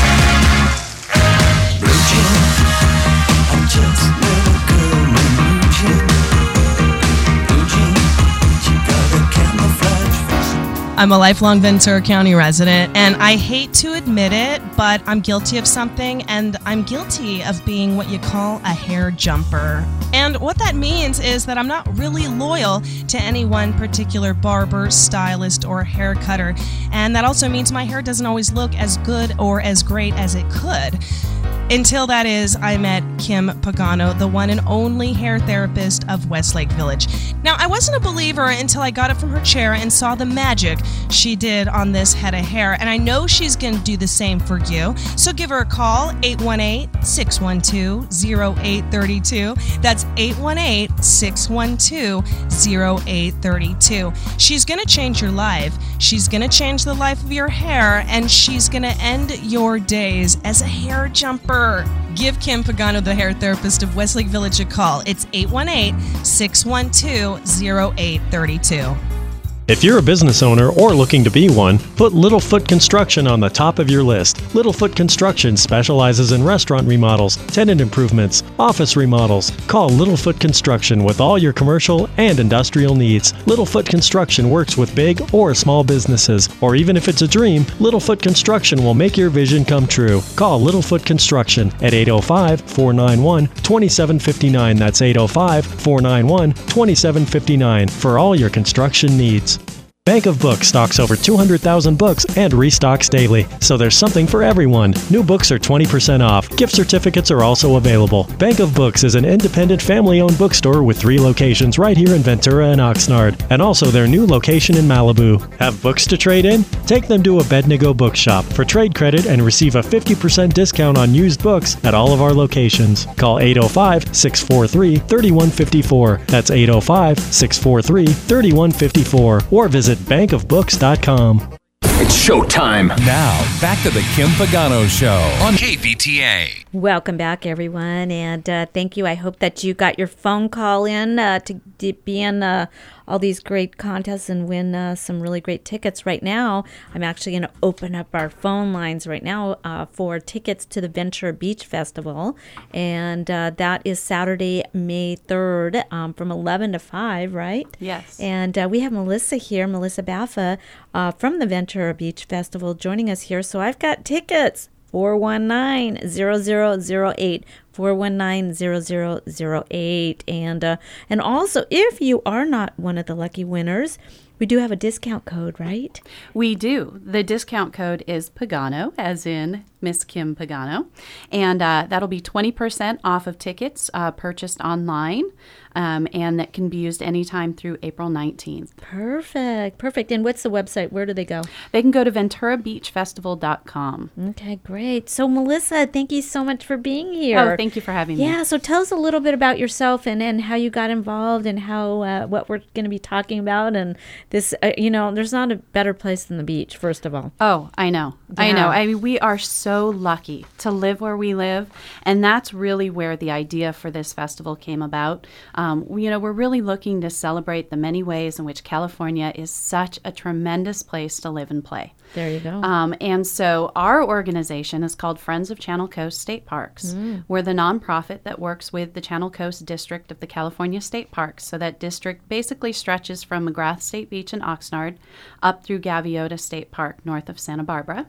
Blue jeans, I just met a girl in blue jeans. Blue jeans, she got a camouflage face. I'm a lifelong Ventura County resident, and I hate to admit it, but I'm guilty of something, and I'm guilty of being what you call a hair jumper. And what that means is that I'm not really loyal to any one particular barber, stylist, or hair cutter. And that also means my hair doesn't always look as good or as great as it could. Until that is, I met Kim Pagano, the one and only hair therapist of Westlake Village. Now, I wasn't a believer until I got up from her chair and saw the magic she did on this head of hair, and I know she's going to do the same for you. So give her a call, eight one eight, six one two, zero eight three two. That's eight one eight, six one two, zero eight three two. She's going to change your life. She's going to change the life of your hair, and she's going to end your days as a hair jumper. Give Kim Pagano, the hair therapist of Westlake Village, a call. It's eight one eight, six one two, zero eight three two. If you're a business owner or looking to be one, put Littlefoot Construction on the top of your list. Littlefoot Construction specializes in restaurant remodels, tenant improvements, office remodels. Call Littlefoot Construction with all your commercial and industrial needs. Littlefoot Construction works with big or small businesses, or even if it's a dream, Littlefoot Construction will make your vision come true. Call Littlefoot Construction at eight oh five, four nine one, two seven five nine. That's eight oh five, four nine one, two seven five nine for all your construction needs. Bank of Books stocks over two hundred thousand books and restocks daily, so there's something for everyone. New books are twenty percent off. Gift certificates are also available. Bank of Books is an independent family-owned bookstore with three locations right here in Ventura and Oxnard, and also their new location in Malibu. Have books to trade in? Take them to Abednego Bookshop for trade credit and receive a fifty percent discount on used books at all of our locations. Call eight oh five, six four three, three one five four. That's eight oh five, six four three, three one five four. Or visit bank of books dot com. It's showtime. Now, back to the Kim Pagano Show on K V T A. Welcome back, everyone, and uh, thank you. I hope that you got your phone call in uh, to, to be in uh, all these great contests and win uh, some really great tickets. Right now, I'm actually going to open up our phone lines right now uh, for tickets to the Ventura Beach Festival, and uh, that is Saturday, May third, um, from eleven to five, right? Yes. And uh, we have Melissa here, Melissa Baffa, uh, from the Ventura Beach Festival, joining us here. So I've got tickets. four one nine, zero zero zero eight, four one nine, zero zero zero eight. And uh, and also, if you are not one of the lucky winners, we do have a discount code, right? We do. The discount code is Pagano, as in Miss Kim Pagano. And uh, that'll be twenty percent off of tickets uh, purchased online. Um, and that can be used anytime through April nineteenth. Perfect. Perfect. And what's the website? Where do they go? They can go to ventura beach festival dot com. Okay, great. So, Melissa, thank you so much for being here. Oh, thank you for having me. Yeah, so tell us a little bit about yourself and, and how you got involved and how uh, what we're going to be talking about. And this, uh, you know, there's not a better place than the beach, first of all. Oh, I know. Yeah. I know. I mean, we are so lucky to live where we live. And that's really where the idea for this festival came about. Um, we, you know, we're really looking to celebrate the many ways in which California is such a tremendous place to live and play. There you go. Um, and so our organization is called Friends of Channel Coast State Parks. Mm. We're the nonprofit that works with the Channel Coast District of the California State Parks. So that district basically stretches from McGrath State Beach in Oxnard up through Gaviota State Park north of Santa Barbara.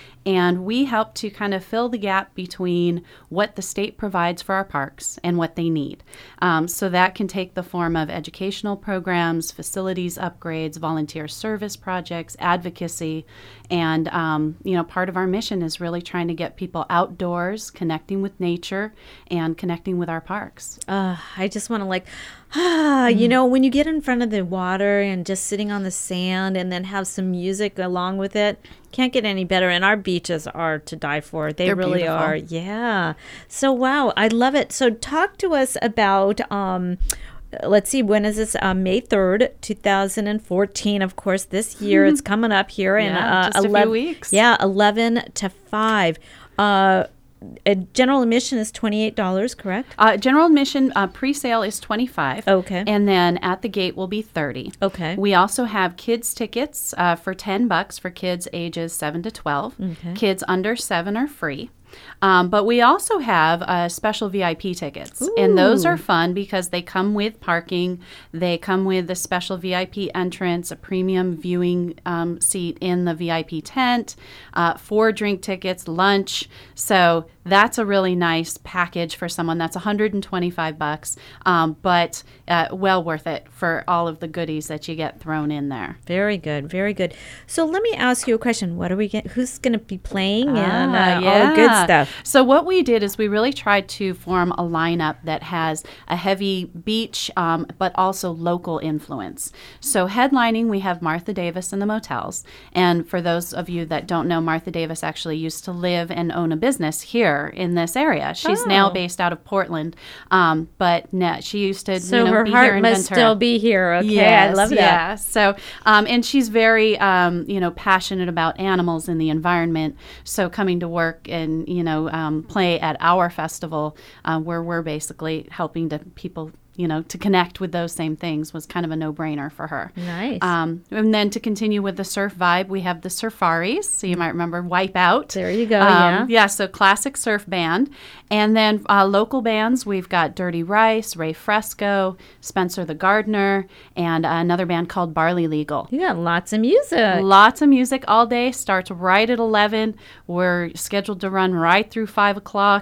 And we help to kind of fill the gap between what the state provides for our parks and what they need. Um, so that can take the form of educational programs, facilities upgrades, volunteer service projects, advocacy. And, um, you know, part of our mission is really trying to get people outdoors, connecting with nature, and connecting with our parks. Uh, I just want to like, ah, you know, when you get in front of the water and just sitting on the sand and then have some music along with it, can't get any better. And our beaches are to die for. They They're really beautiful. are. Yeah. So, wow, I love it. So talk to us about, um, let's see, when is this? Uh, May third, two thousand fourteen. Of course, this year it's coming up here in Yeah, uh, just a few eleven weeks. Yeah, eleven to five. Uh, a general admission is twenty-eight dollars, correct? Uh, general admission uh, pre-sale is twenty-five dollars. Okay. And then at the gate will be thirty dollars. Okay. We also have kids tickets uh, for ten bucks for kids ages seven to twelve. Okay. Kids under seven are free. Um, but we also have uh, special V I P tickets, and those are fun because they come with parking. They come with a special V I P entrance, a premium viewing um, seat in the V I P tent, uh, four drink tickets, lunch. So that's a really nice package for someone. That's one hundred twenty-five bucks, um, but uh, well worth it for all of the goodies that you get thrown in there. Very good, very good. So let me ask you a question. What are we get? Who's going to be playing and Ah, uh, all the good stuff? So what we did is we really tried to form a lineup that has a heavy beach, um, but also local influence. So headlining, we have Martha Davis and the Motels. And for those of you that don't know, Martha Davis actually used to live and own a business here in this area. She's Oh. now based out of Portland, um, but no, she used to So you know, her be heart here in must Ventura. still be here. Okay, Yes, I love that. Yeah. So, um, and she's very, um, you know, passionate about animals and the environment. So coming to work and, you know, um, play at our festival uh, where we're basically helping to people, you know, to connect with those same things was kind of a no-brainer for her. Nice. Um, and then to continue with the surf vibe, we have the Surfaris. So you might remember Wipeout. There you go, Um, yeah. Yeah, so classic surf band. And then uh, local bands, we've got Dirty Rice, Ray Fresco, Spencer the Gardener, and uh, another band called Barley Legal. You got lots of music. Lots of music all day. Starts right at eleven. We're scheduled to run right through five o'clock.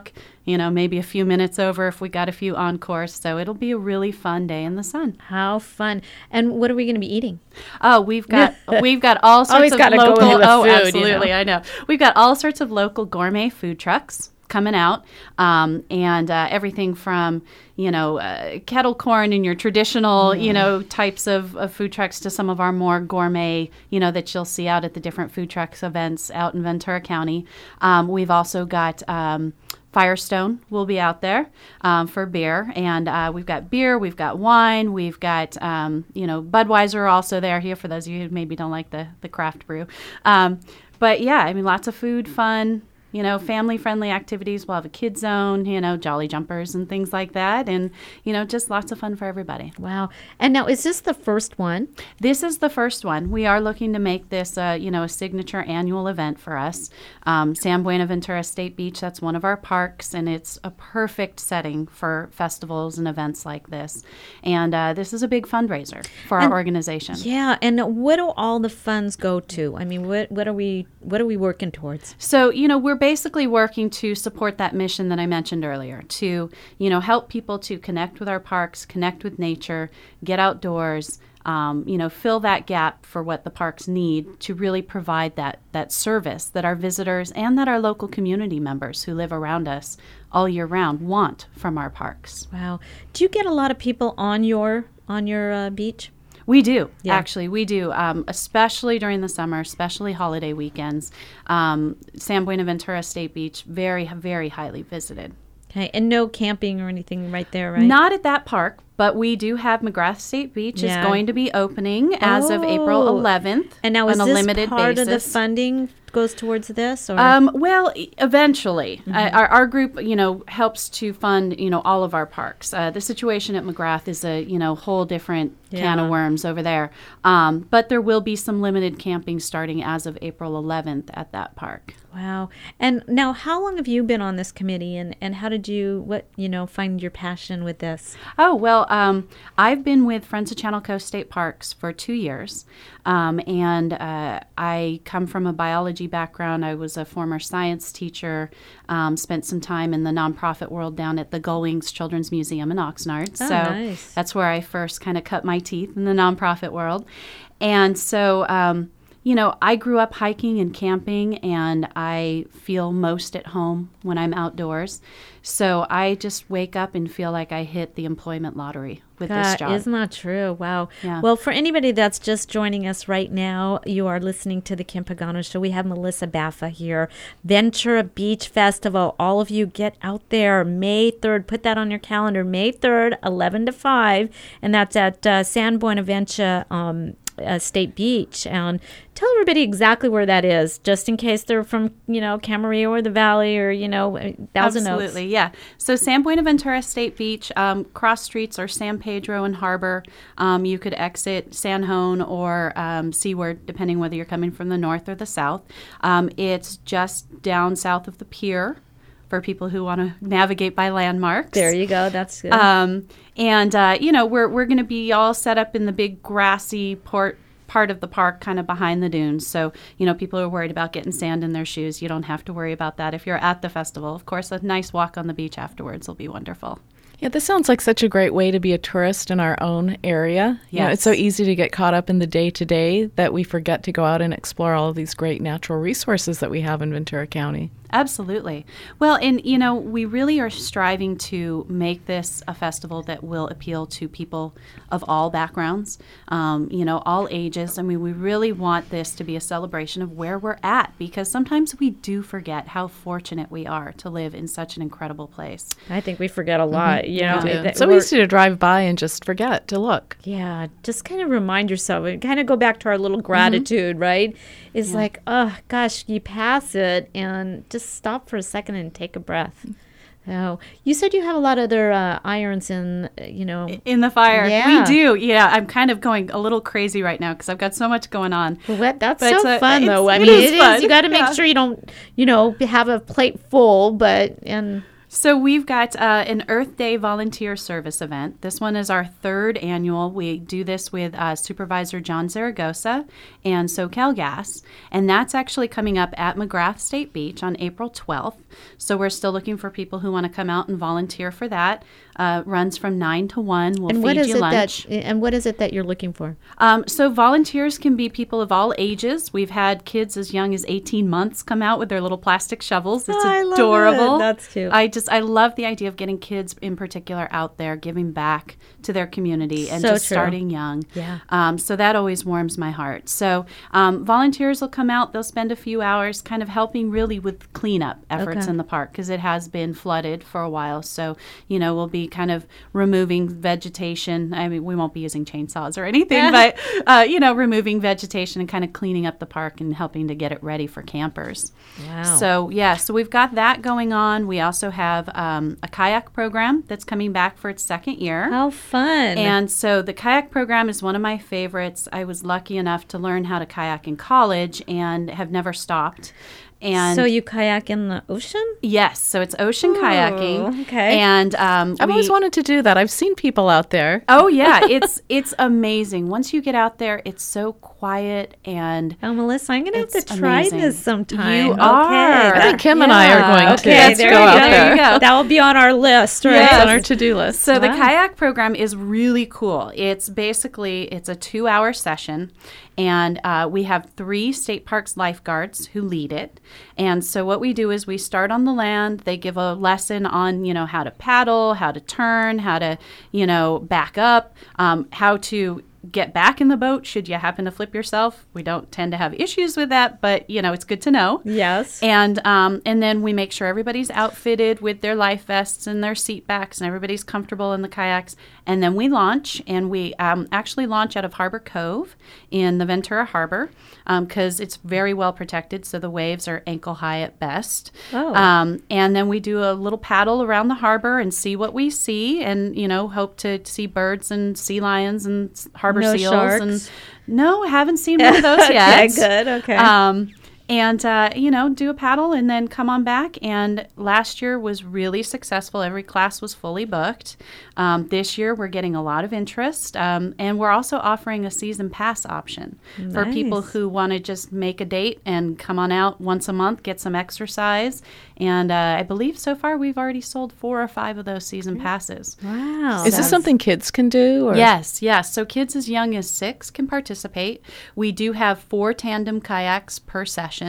you know, maybe a few minutes over if we got a few encores. So it'll be a really fun day in the sun. How fun. And what are we going to be eating? Oh, we've got we've got all sorts Always of gotta go local into the oh, food, you absolutely, know. I know. We've got all sorts of local gourmet food trucks coming out, um, and uh, everything from, you know, uh, kettle corn and your traditional, you know, types of, of food trucks to some of our more gourmet, you know, that you'll see out at the different food trucks events out in Ventura County. Um, we've also got um, Firestone will be out there um, for beer, and uh, we've got beer, we've got wine, we've got, um, you know, Budweiser also there here for those of you who maybe don't like the, the craft brew. Um, but yeah, I mean, lots of food, fun, you know, family-friendly activities. We'll have a kid zone, you know, jolly jumpers and things like that. And, you know, just lots of fun for everybody. Wow. And now, is this the first one? This is the first one. We are looking to make this, uh, you know, a signature annual event for us. Um, San Buenaventura State Beach, that's one of our parks, and it's a perfect setting for festivals and events like this. And uh, this is a big fundraiser for And- our organization. Yeah. And what do all the funds go to? I mean, what what are we what are we working towards? So, you know, we're basically working to support that mission that I mentioned earlier, to, you know, help people to connect with our parks, connect with nature, get outdoors, um, you know, fill that gap for what the parks need to really provide that, that service that our visitors and that our local community members who live around us all year round want from our parks. Wow. Do you get a lot of people on your on your uh, beach? We do, Yeah. actually. We do, um, especially during the summer, especially holiday weekends. Um, San Buenaventura State Beach, very, very highly visited. Okay. And no camping or anything right there, right? Not at that park, but we do have McGrath State Beach Yeah. is going to be opening as of April Oh. eleventh. And now, is on a this limited part basis. of the funding goes towards this? Or? Um, well, e- eventually, uh, our, our group, you know, helps to fund, you know, all of our parks. Uh, the situation at McGrath is a, you know, whole different can Yeah. of worms over there. Um, but there will be some limited camping starting as of April eleventh at that park. Wow. And now, how long have you been on this committee, and, and how did you, what, you know, find your passion with this? Oh, well, um, I've been with Friends of Channel Coast State Parks for two years. Um, and uh, I come from a biology background. I was a former science teacher, um, spent some time in the nonprofit world down at the Gullwings Children's Museum in Oxnard. Oh, so nice. that's where I first kind of cut my teeth in the nonprofit world. And so, um, you know, I grew up hiking and camping, and I feel most at home when I'm outdoors. So I just wake up and feel like I hit the employment lottery with this That job. is not true. Wow. Yeah. Well, for anybody that's just joining us right now, you are listening to the Kim Pagano Show. We have Melissa Baffa here. Ventura Beach Festival. All of you get out there May third. Put that on your calendar. May third, eleven to five. And that's at uh, San Buenaventura um, uh, State Beach. And tell everybody exactly where that is, just in case they're from, you know, Camarillo or the Valley or, you know, Thousand Oaks. Absolutely, yeah. So San Buenaventura State Beach, um, cross streets are San Pedro and Harbor. Um, you could exit San Juan or um, Seaward, depending whether you're coming from the north or the south. Um, it's just down south of the pier for people who want to navigate by landmarks. There you go. That's good. Um, and, uh, you know, we're, we're going to be all set up in the big grassy port part of the park kind of behind the dunes. So, you know, people are worried about getting sand in their shoes. You don't have to worry about that if you're at the festival. Of course, a nice walk on the beach afterwards will be wonderful. Yeah, this sounds like such a great way to be a tourist in our own area. You know, it's so Yes. easy to get caught up in the day-to-day that we forget to go out and explore all of these great natural resources that we have in Ventura County. Absolutely. Well, and, you know, we really are striving to make this a festival that will appeal to people of all backgrounds, um, you know, all ages. I mean, we really want this to be a celebration of where we're at, because sometimes we do forget how fortunate we are to live in such an incredible place. I think we forget a lot. You know, Yeah. that So we're- easy to drive by and just forget to look. Yeah, just kind of remind yourself and kind of go back to our little gratitude, right? It's like, oh gosh, you pass it and just stop for a second and take a breath. Oh, you said you have a lot of other uh, irons in, uh, you know, In the fire. Yeah. We do. Yeah, I'm kind of going a little crazy right now because I've got so much going on. Well, what? That's But, so uh, fun, it's- though. I it mean, is it is. fun. You got to make Yeah. sure you don't, you know, have a plate full, but and So we've got uh, an Earth Day volunteer service event. This one is our third annual. We do this with uh, Supervisor John Zaragoza and SoCal Gas, and that's actually coming up at McGrath State Beach on April twelfth. So we're still looking for people who want to come out and volunteer for that. Uh, runs from nine to one. We'll and feed what is you it lunch. that and what is it that you're looking for? Um, so volunteers can be people of all ages. We've had kids as young as eighteen months come out with their little plastic shovels. It's Oh, I love adorable. it. That's cute. I just I love the idea of getting kids in particular out there giving back to their community and So just true. starting young. Yeah. Um, so that always warms my heart. So um, volunteers will come out. They'll spend a few hours kind of helping really with cleanup efforts Okay. in the park because it has been flooded for a while. So, you know, we'll be kind of removing vegetation. I mean, we won't be using chainsaws or anything, but, uh, you know, removing vegetation and kind of cleaning up the park and helping to get it ready for campers. Wow. So, yeah, so we've got that going on. We also have um, a kayak program that's coming back for its second year. How fun. And so the kayak program is one of my favorites. I was lucky enough to learn how to kayak in college and have never stopped. And so you kayak in the ocean? yes, so it's ocean kayaking. okay. And um, I've we- always wanted to do that. I've seen people out there. Oh yeah, it's it's amazing. Once you get out there, it's so quiet and Oh, Melissa, I'm going to have It's to try amazing. this sometime. You okay. are. I think Kim and I are going to Okay, Let's there go you out go. there. There you go. That will be on our list, right? Yes. It's on our to-do list. So the Wow. kayak program is really cool. It's basically it's a two-hour session, and uh, we have three state parks lifeguards who lead it. And so what we do is we start on the land. They give a lesson on you know how to paddle, how to turn, how to you know back up, um, how to get back in the boat should you happen to flip yourself. We don't tend to have issues with that, but you know it's good to know. Yes. And um, and then we make sure everybody's outfitted with their life vests and their seat backs and everybody's comfortable in the kayaks. And then we launch, and we um, actually launch out of Harbor Cove in the Ventura Harbor because it's very well protected, so the waves are ankle high at best. Oh. Um, and then we do a little paddle around the harbor and see what we see, and you know hope to see birds and sea lions and s- harbor No seals. sharks? And no, haven't seen one of those Okay, yet. good, okay. Um, and, uh, you know, do a paddle and then come on back. And last year was really successful. Every class was fully booked. Um, this year, we're getting a lot of interest. Um, and we're also offering a season pass option for people Nice. who want to just make a date and come on out once a month, get some exercise. And uh, I believe so far we've already sold four or five of those season passes. Wow. Is this something kids can do? Or? Yes, yes. So kids as young as six can participate. We do have four tandem kayaks per session.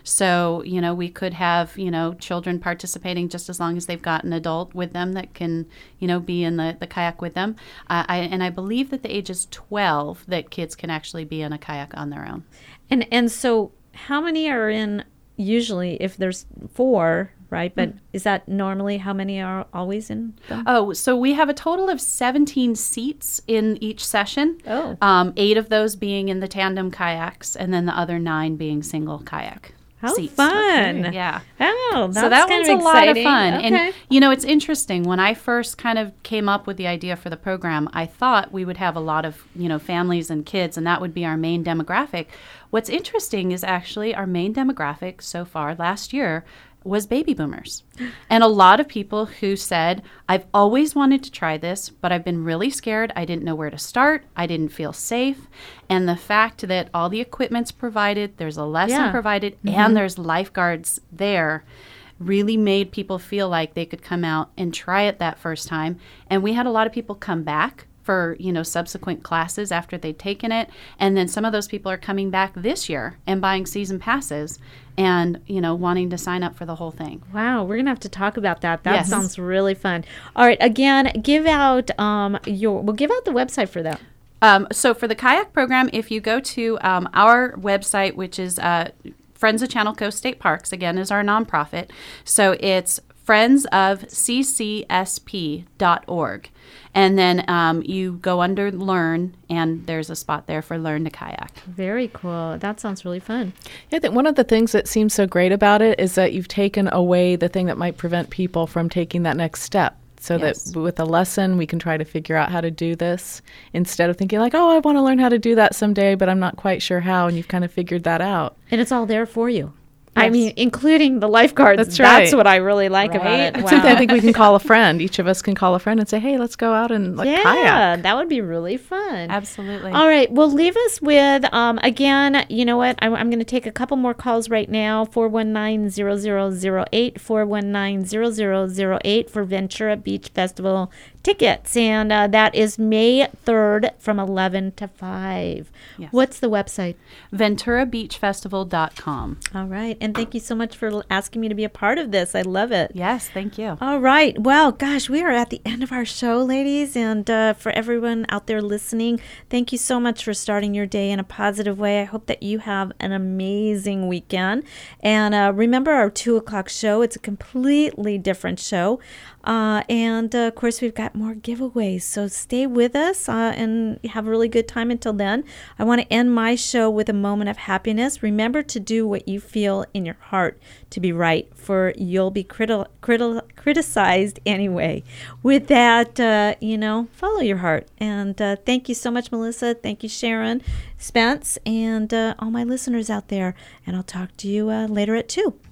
So, you know, we could have, you know, children participating just as long as they've got an adult with them that can, you know, be in the, the kayak with them. Uh, I, and I believe that the age is twelve that kids can actually be in a kayak on their own. And and so how many are in usually if there's four, right? But Mm. is that normally how many are always in them? Oh, so we have a total of seventeen seats in each session. Oh. Um, eight of those being in the tandem kayaks, and then the other nine being single kayak. How seats. fun. Yeah. Oh, that's so that kind one's of a lot of exciting. fun. Okay. And, you know, it's interesting. When I first kind of came up with the idea for the program, I thought we would have a lot of, you know, families and kids, and that would be our main demographic. What's interesting is actually our main demographic so far last year was baby boomers. And a lot of people who said, I've always wanted to try this, but I've been really scared. I didn't know where to start. I didn't feel safe. And the fact that all the equipment's provided, there's a lesson Yeah. provided, Mhm. and there's lifeguards there really made people feel like they could come out and try it that first time. And we had a lot of people come back for, you know, subsequent classes after they'd taken it. And then some of those people are coming back this year and buying season passes and, you know, wanting to sign up for the whole thing. Wow, we're gonna have to talk about that. That Yes. sounds really fun. All right, again, give out um your well, give out the website for that. Um, so for the kayak program, if you go to um, our website, which is uh, Friends of Channel Coast State Parks, again, is our nonprofit. So it's friends of c c s p dot org. And then um, you go under Learn, and there's a spot there for Learn to Kayak. Very cool. That sounds really fun. Yeah, I think one of the things that seems so great about it is that you've taken away the thing that might prevent people from taking that next step. So Yes. that with a lesson, we can try to figure out how to do this instead of thinking like, oh, I want to learn how to do that someday, but I'm not quite sure how. And you've kind of figured that out. And it's all there for you. I Yes. mean, including the lifeguards. That's That's right. what I really like about Right? it. It's Wow. something I think we can call a friend. Each of us can call a friend and say, hey, let's go out and like yeah, kayak. that would be really fun. Absolutely. All right. Well, leave us with, um, again, you know what? I'm, I'm going to take a couple more calls right now. four one nine, zero zero zero eight, four one nine, zero zero zero eight for Ventura Beach Festival tickets. And uh, that is May third from eleven to five. Yes. What's the website? ventura beach festival dot com. All right. And thank you so much for l- asking me to be a part of this. I love it. Yes, thank you. All right. Well, gosh, we are at the end of our show, ladies. And uh, for everyone out there listening, thank you so much for starting your day in a positive way. I hope that you have an amazing weekend. And uh, remember our two o'clock show. It's a completely different show. Uh, and uh, of course, we've got more giveaways. So stay with us uh, and have a really good time until then. I want to end my show with a moment of happiness. Remember to do what you feel in your heart to be right, for you'll be criti- criti- criticized anyway. With that, uh, you know, follow your heart. And uh, thank you so much, Melissa. Thank you, Sharon, Spence, and uh, all my listeners out there. And I'll talk to you uh, later at two.